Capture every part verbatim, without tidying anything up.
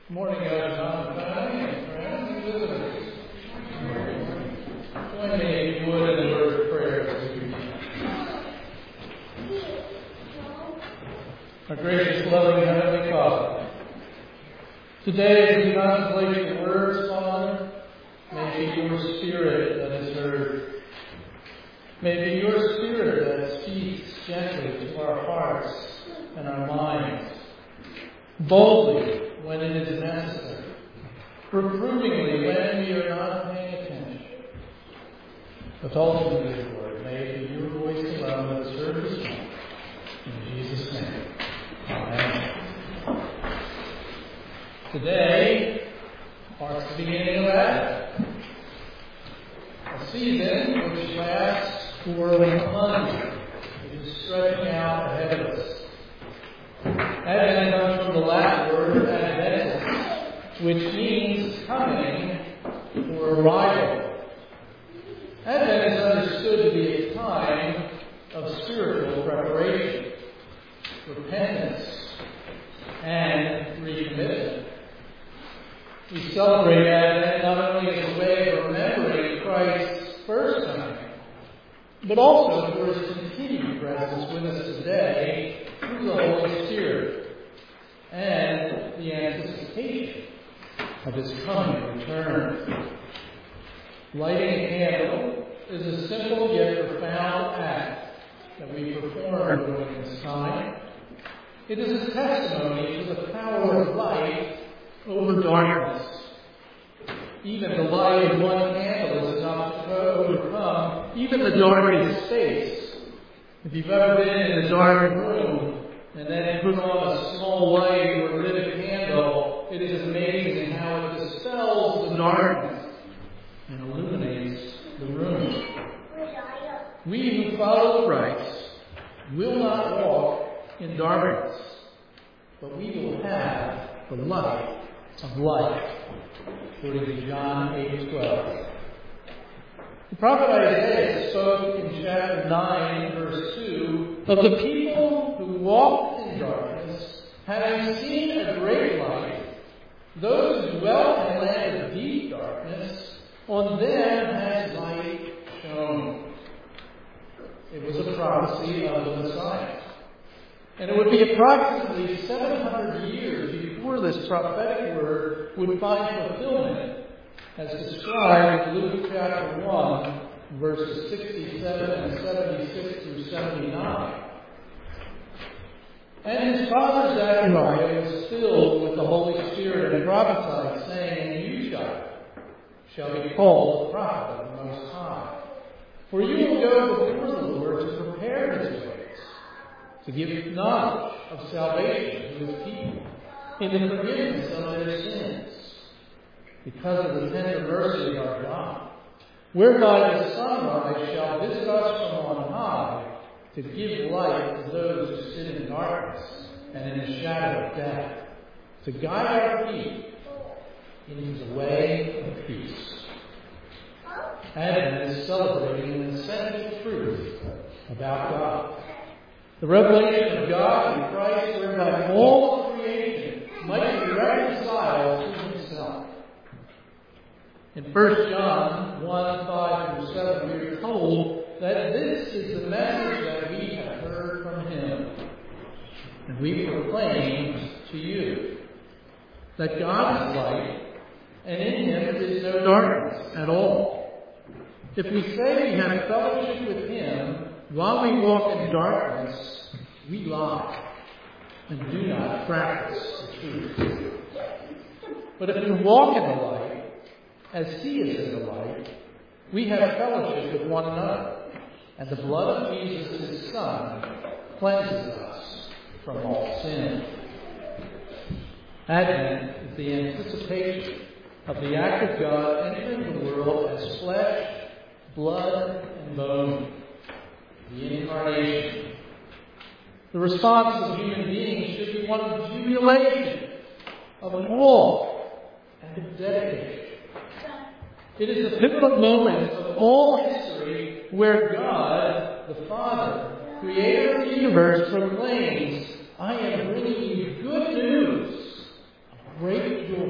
Morning, John, family, and friends and visitors. Join me, if you would, in a word of prayer as we begin. Our gracious, loving Heavenly Father, today as we contemplate your words, Father, may it be your Spirit that is heard. May it be your Spirit that speaks gently to our hearts and our minds, boldly when it is necessary, reprovingly when we are not paying attention. But ultimately, Lord, may it be your voice alone that is heard this morning. In Jesus' name, amen. Today marks the beginning of Advent, a season which lasts for a month. It is stretching out ahead of us. Advent comes from the Latin word adventus, which means coming or arrival. Advent is understood to be a time of spiritual preparation, repentance, and recommitment. We celebrate Advent not only as a way of remembering Christ's first coming, but also for his continued presence with us today through the Holy Spirit and the anticipation of his coming return. Lighting a candle is a simple yet profound act that we perform during this time. It is a testimony to the power of light over darkness. Even the light of one candle is enough to overcome even the darkest space. If you've ever been in a dark room and then put on a small light or lit a candle, it is amazing how it dispels the darkness and illuminates the room. We who follow Christ will not walk in darkness, but we will have the light of life. According to John eight twelve. The prophet Isaiah spoke in chapter nine, verse two, of the people who walked in darkness, having seen a great light. Those who dwelt in a land of deep darkness, on them has light shone. It was a prophecy of the Messiah. And it would be approximately seven hundred years before this prophetic word would find fulfillment, as described in Luke chapter one, verses sixty-seven and seventy-six through seventy-nine. And his father Zechariah was filled with the Holy Spirit and prophesied, saying, "And you, child, shall be called the prophet of the Most High. For you will go before the Lord to prepare his ways, to give knowledge of salvation to his people, in the forgiveness of their sins, because of the tender mercy of our God, whereby the sunrise shall visit us from on high, to give light to those who sit in darkness and in the shadow of death, to guide our feet into the way of peace." Advent is celebrating an essential truth about God. The revelation of God in Christ, whereby all of creation might be reconciled to himself. In First John one, five through seven, we are told that this is the message that we have heard from him, and we proclaim to you, that God is light, and in him is no darkness at all. If we say we have fellowship with him while we walk in darkness, we lie and do not practice the truth. But if we walk in the light, as he is in the light, we have fellowship with one another, and the blood of Jesus, his Son, cleanses us from all sin. Advent is the anticipation of the act of God entering the world as flesh, blood, and bone, the incarnation. The response of human beings should be one of jubilation, of awe, and of dedication. It is a pivotal moment of all history where God, the Father, creator of the universe, proclaims, "I am bringing you good news of great joy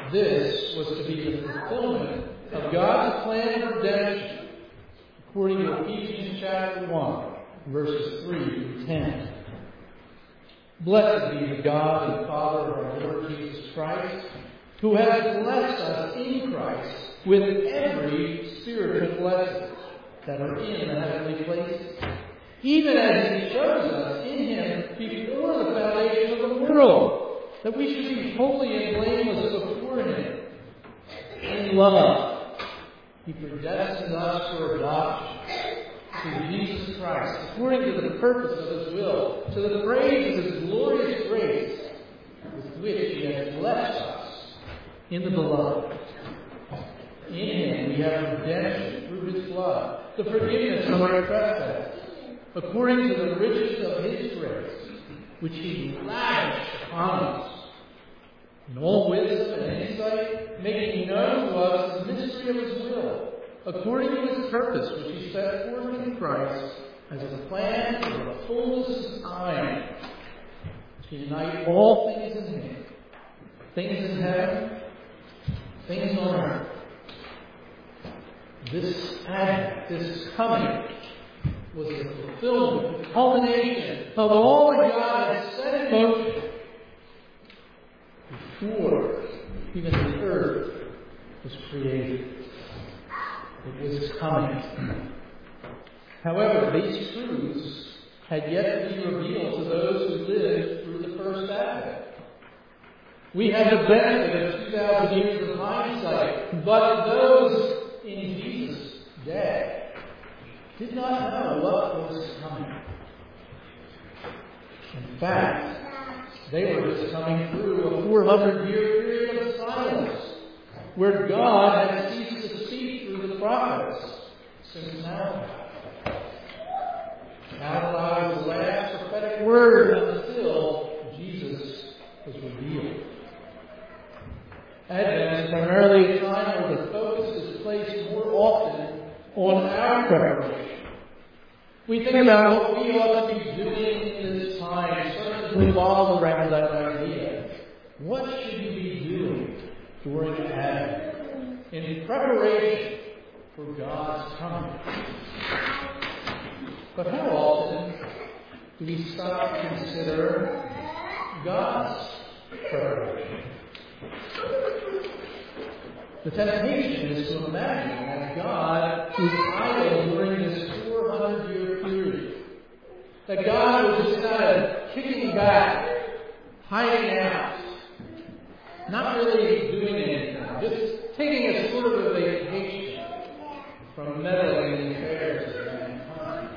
This was to be the fulfillment of God's plan of redemption, according to Ephesians chapter one, verses three through ten. Blessed be the God and Father of our Lord Jesus Christ, who has blessed us in Christ with every spiritual blessing that are in the heavenly places, even as He chose us in Him before the foundation of the world, that we should be holy and blameless before Him. In love, He predestined us for adoption through Jesus Christ, according to the purpose of His will, to the praise of His glorious grace, with which He has blessed us in the Beloved. In Him we have redemption through His blood, the forgiveness of our trespasses, according to the riches of His grace, which He lavished upon us, in all wisdom and insight, making known to us the mystery of His will, according to His purpose, which He set forth in Christ as a plan for the fullness of time, to unite all things in Him, things in heaven, things on earth. This advent, this coming, was the fulfillment, the culmination of all that God had set in motion before even the earth was created. It was coming. However, these truths had yet to be revealed to those who lived through the first advent. We have the benefit of two thousand years of hindsight, but those in Jesus' day did not know what was coming. In fact, they were just coming through a four hundred year period of silence, where God had ceased to speak through the prophets since Malachi. Malachi was the last prophetic word until Jesus was revealed. Advent is primarily a time where the focus is placed more often on our preparation. We think about what we ought to be doing in this time, starting to revolve around that idea. What should we be doing during Advent in preparation for God's coming? But how often do we stop to consider God's preparation? The temptation is to imagine that God was idle during this four hundred year period. That God was just kind of kicking back, hiding out, not really doing anything, just taking a sort of a vacation from meddling in the affairs of mankind.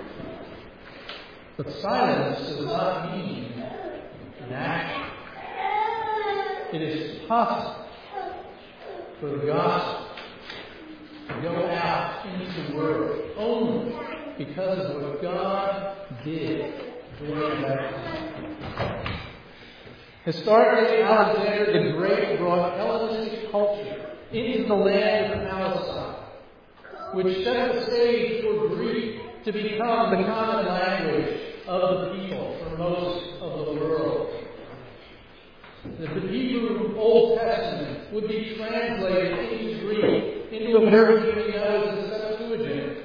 But silence does not mean inaction. It is possible for the gospel to go out into the world only because of what God did during that time. Historically, Alexander the Great brought Hellenistic culture into the land of Palestine, which set the stage for Greek to become the common language of the people for most of the world. That the Hebrew Old Testament would be translated into Greek, into what everybody knows as the Septuagint.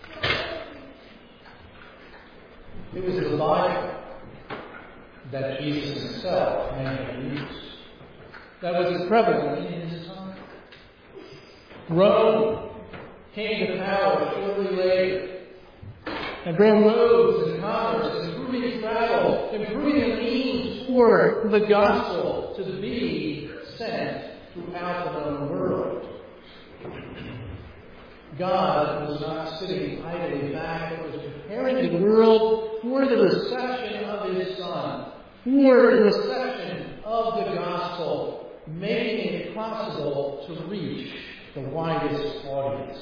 It was the Bible that Jesus himself may have used, that was prevalent in his time. Rome came to power shortly later and brought roads and commerce, improving travel, improving the means for the gospel to be sent throughout the known world. God was not sitting idly back, but was preparing the world for the reception of His Son, for the reception of the gospel, making it possible to reach the widest audience.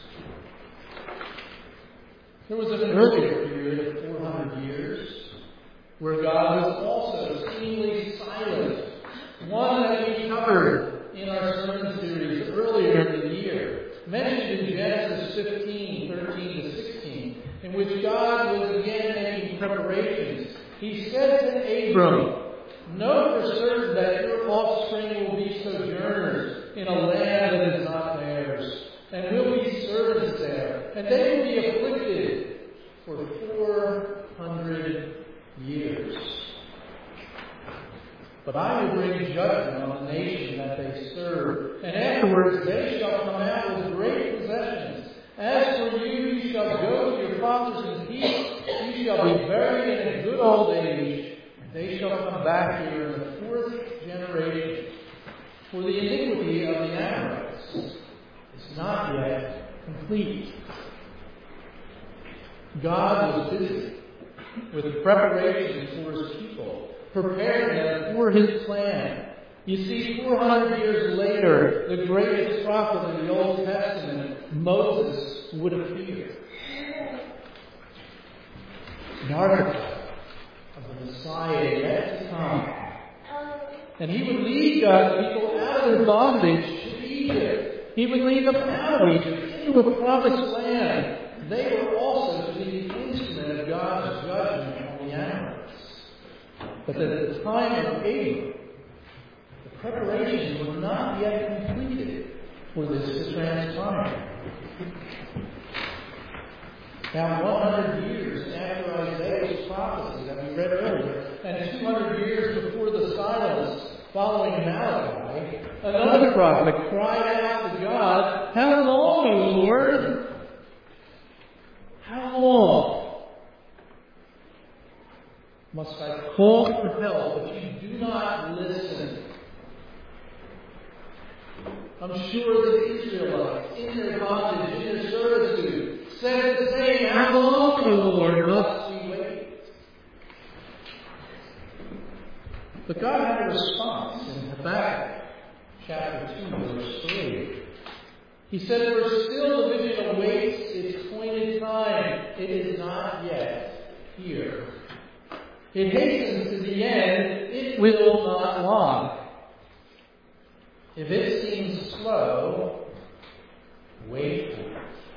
There was an earlier period of four hundred years where God was also seemingly silent, one that we covered in our sermon series earlier in the year, mentioned in Genesis fifteen, thirteen to sixteen, in which God was again making preparations. He said to Abram, Know for certain that your offspring will be sojourners in a land that is not theirs, and will be servants there, and they will be afflicted for four hundred years. But I will bring judgment on the nation that they serve, and afterwards they shall come out with great possessions. As for you, you shall go to your fathers in peace. You shall be buried in a good old age. And they shall come back here in the fourth generation. For the iniquity of the Amorites is not yet complete. God was busy with preparations for his people, preparing them for his plan. You see, four hundred years later, the greatest prophet of the Old Testament, Moses, would appear. The archetype of the Messiah yet to come. And he would lead God's people out of their bondage to Egypt. He would lead them out of Egypt into a promised land. They were also to be the instrument of God's judgment on the Amorites. But at the time of Abram, the preparations were not yet completed for this to transpire. Now, one hundred years after Isaiah's prophecy that we read earlier, and two hundred years before the silence following Malachi, another prophet cried out to God, "How long, Lord? How long must I call for help if you do not listen?" I'm sure the Israelites, in their bondage, in their servitude, said the same, "How long, Lord, must we wait?" But God had a response in Habakkuk chapter two, verse three. He said, "For still the vision awaits its appointed time. It is not yet here. It hastens to the end. It will not long. If it seems slow, wait for it.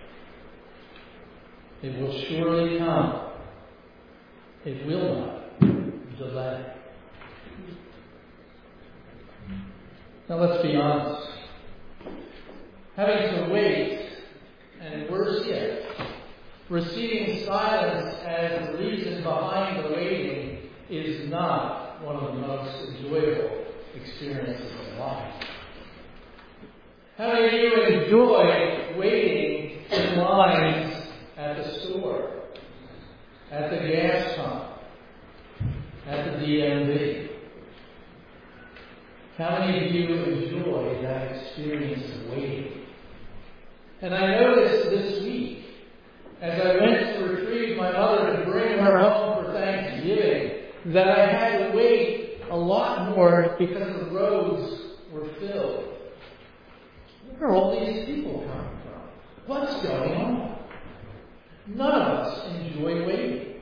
It will surely come. It will not delay." Now let's be honest. Having to wait, and worse yet, receiving silence as the reason behind the waiting, is not one of the most enjoyable experiences in life. How many of you enjoy waiting in lines at the store, at the gas pump, at the D M V? How many of you enjoy that experience of waiting? And I noticed this week, as I went to retrieve my mother to bring her home for Thanksgiving, that I had to wait a lot more because the roads were filled. Where are all these people coming from? What's going on? None of us enjoy waiting.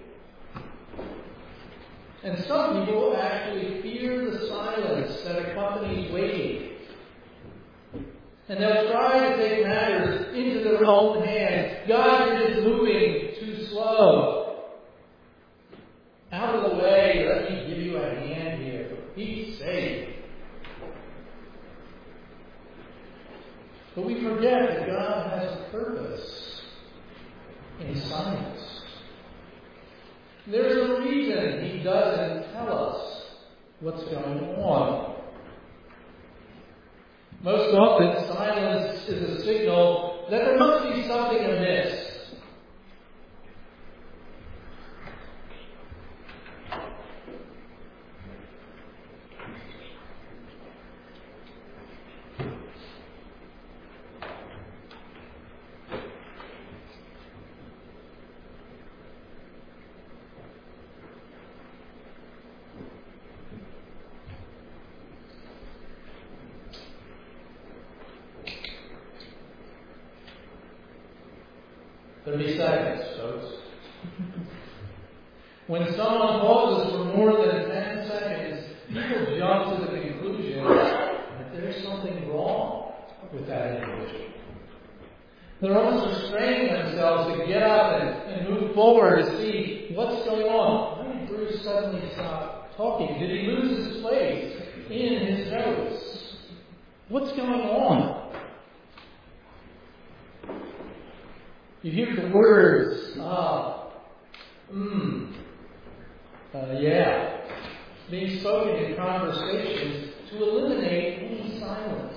And some people actually fear the silence that accompanies waiting. And they'll try to take matters into their own hands. God, you're just moving too slow. Out of the way, let me give you a hand here. For Pete's sake. But we forget that God has a purpose in silence. There's a reason He doesn't tell us what's going on. Most often, silence is a signal that there must be something amiss. thirty seconds, folks. When someone pauses for more than ten seconds, people jump to the conclusion that there's something wrong with that individual. They're almost restraining themselves to get up and, and move forward to see what's going on. Why did Bruce suddenly stop talking? Did he lose his place in his notes? What's going on? You hear the words, ah, mmm, uh, yeah, being spoken in conversations to eliminate any silence.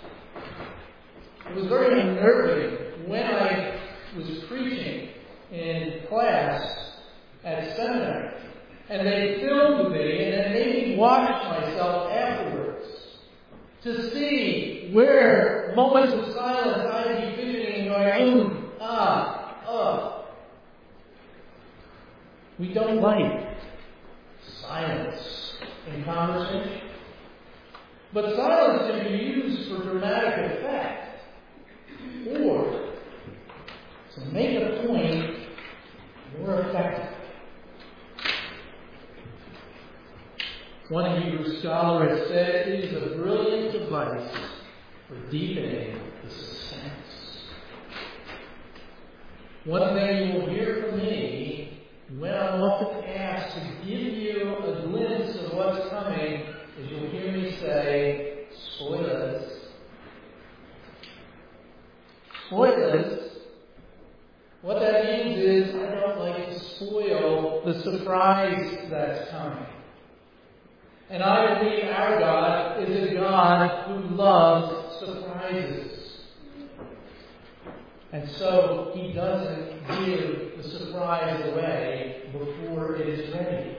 It was very unnerving when I was preaching in class at seminary, and they filmed me and then made me watch myself afterwards to see where moments of silence I'd be fidgeting and going, mm, ah, uh. We don't like silence in conversation. But silence can be used for dramatic effect or to make a point more effective. One Hebrew scholar has said it is a brilliant device for deepening the suspense. One thing you will hear from me when I'm often asked to give you a glimpse of what's coming is you'll hear me say, spoilers. Spoilers. What that means is I don't like to spoil the surprise that's coming. And I believe our God is a God who loves surprises. And so He doesn't give the surprise away before it is ready.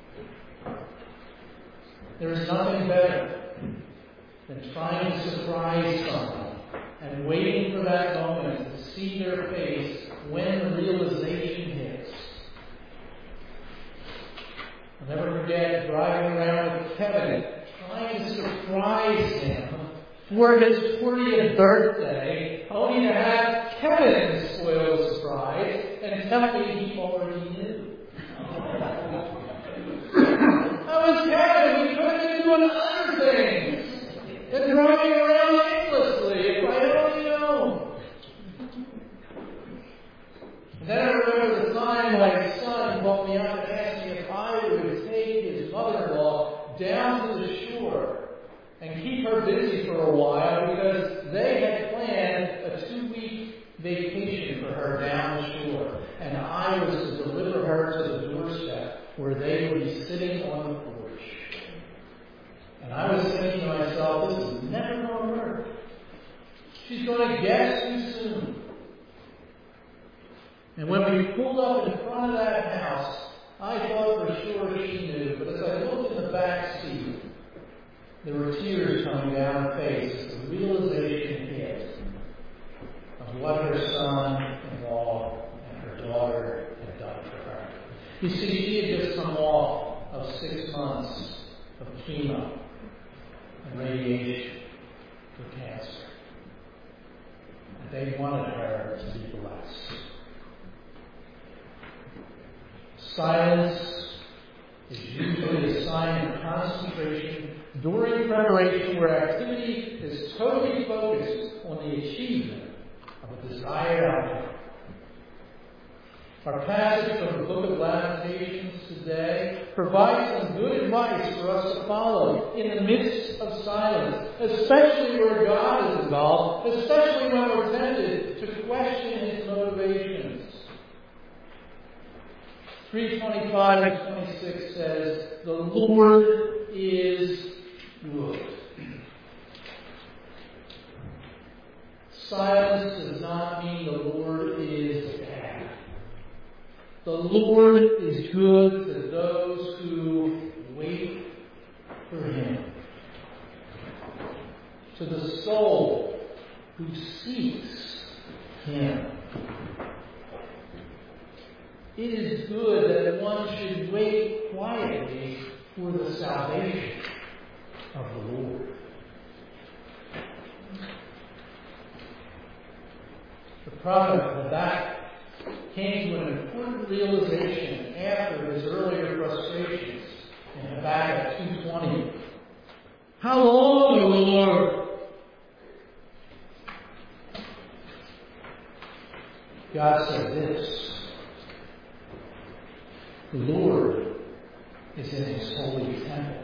There is nothing better than trying to surprise someone and waiting for that moment to see their face when the realization hits. I'll never forget driving around with Kevin, trying to surprise him for his twentieth birthday, only to have Kevin spoil the surprise and tell me he already knew. That was Kevin. We could have been doing other things than driving around aimlessly, if I had only known. And then I remember the time my son called me up and asked me if I would take his mother-in-law down to the shore and keep her busy for a while because they had planned a two-week vacation for her down the shore. And I was to deliver her to the doorstep where they would be sitting on the porch. And I was thinking to myself, this is never going to work. She's going to guess too soon. And when we pulled up in front of that house, I thought for sure she knew. But as I looked in the back seat, there were tears coming down her face as the realization hit of what her son-in-law and her daughter had done for her. You see, she had just come off of six months of chemo and radiation for cancer. And they wanted her to be blessed. Silence is usually a sign of concentration during preparation where activity is totally focused on the achievement of a desired outcome. Our passage from the book of Lamentations today provides some good advice for us to follow in the midst of silence, especially where God is involved, especially when we're tempted to question His motivations. three twenty-five and twenty-six says, the Lord is good. Silence does not mean the Lord is bad. The Lord is good to those who wait for Him. To the soul who seeks Him. It is good that one should wait quietly for the salvation of the Lord. The prophet Habakkuk came to an important realization after his earlier frustrations in Habakkuk two twenty. How long, O Lord? God said this. The Lord is in His holy temple.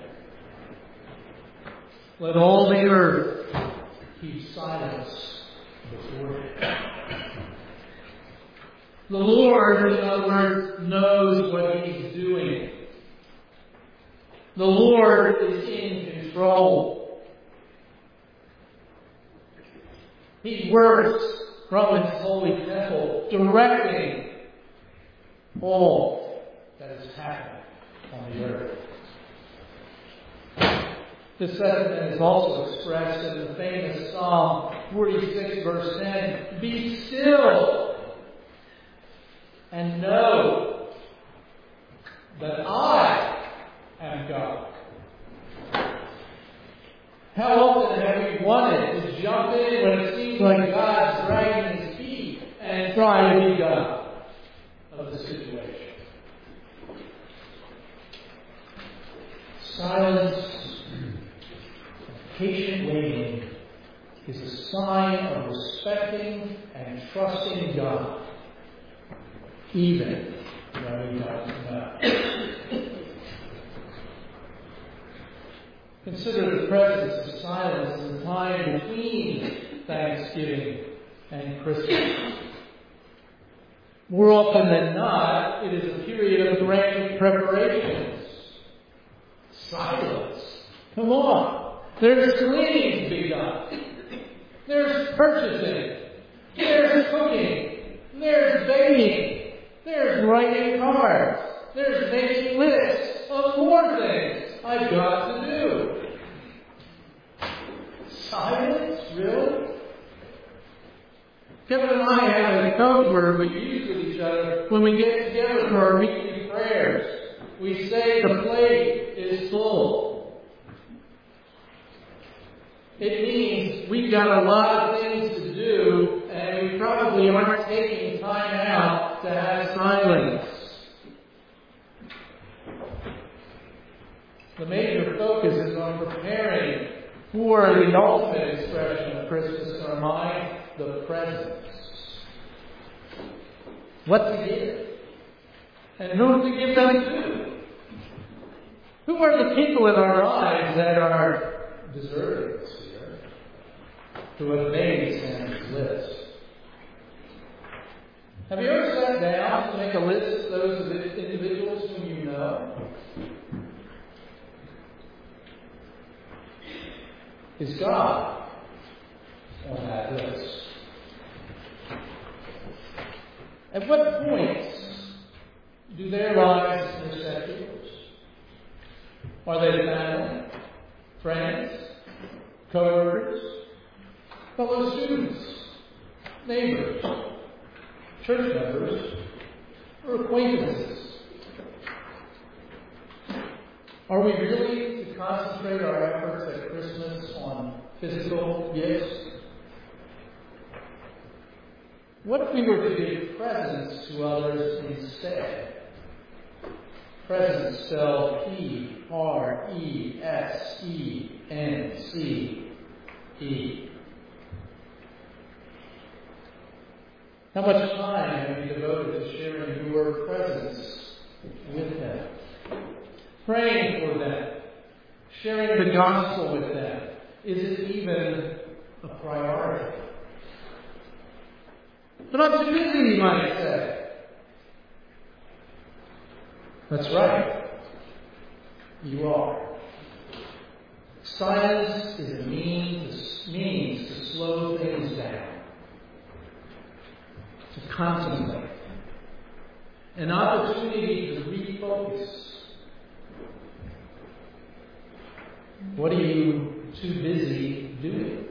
Let all the earth keep silence before Him. The Lord, in other words, knows what He's doing. The Lord is in control. He works from His holy temple, directing all that is happening on the earth. This sentiment is also expressed in the famous Psalm forty-six, verse ten. Be still and know that I am God. How often have we wanted to jump in when it seems like God's dragging His feet and trying to be God of the situation? Silence, patient waiting is a sign of respecting and trusting God, even when we don't know. Consider the presence of silence in the time between Thanksgiving and Christmas. More often than not, it is a period of grand preparations. Silence. Come on. There's cleaning to be done. There's purchasing. There's cooking. There's baking. There's writing cards. There's making lists of more things I've got to do. Silence? Really? Kevin and I have a code word we use with each other when we get together for our weekly prayers. We say the plate is full. It means we've got a lot of things to do, and we probably aren't taking time out to have silence. The major focus is on preparing for the ultimate expression of Christmas in our mind, the presents. What to give? And who to give them to? Who are the people in our lives that are deserving this year? Who have made Santa's list? Have you ever sat down to make a list of those individuals whom you know? Is God on that list? At what points do their lives intersect yours? Are they family, friends, co-workers, fellow students, neighbors, church members, or acquaintances? Are we really to concentrate our efforts at Christmas on physical gifts? What if we were to give presents to others instead? Presents spelled P R E S E N C E. How much time have you devoted to sharing your presents with them? Praying for them, sharing the gospel with them. Is it even a priority? But I'm too busy, you might say. That's right. You are. Silence is a means, means to slow things down, to contemplate, an opportunity to refocus. What are you too busy doing?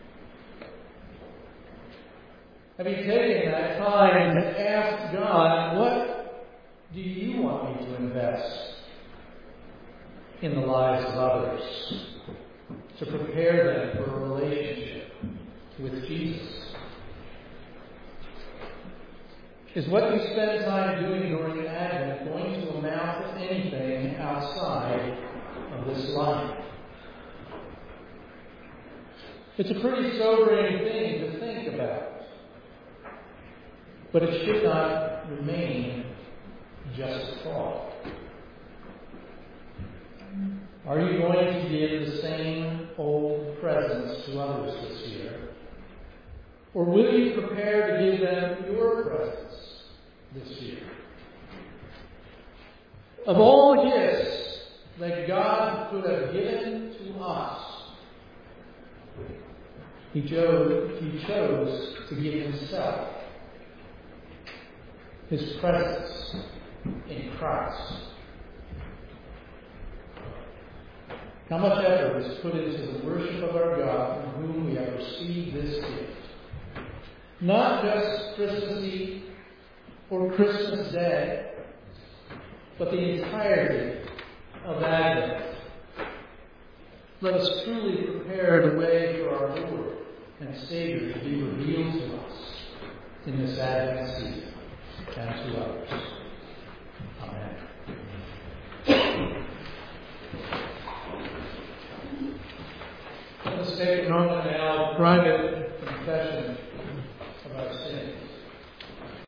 Have you taken that time to ask God, what do you want me to invest in the lives of others to prepare them for a relationship with Jesus? Is what you spend time doing during Advent going to amount to anything outside of this life? It's a pretty sobering thing to think about. But it should not remain just a thought. Are you going to give the same old presents to others this year? Or will you prepare to give them your presents this year? Of all gifts that God could have given to us, He chose, he chose to give Himself, His presence in Christ. How much effort is put into the worship of our God from whom we have received this gift? Not just Christmas Eve or Christmas Day, but the entirety of Advent. Let us truly prepare the way for our Lord and Savior to be revealed to us in this Advent season and to others. Amen. Let us take a moment now of private confession.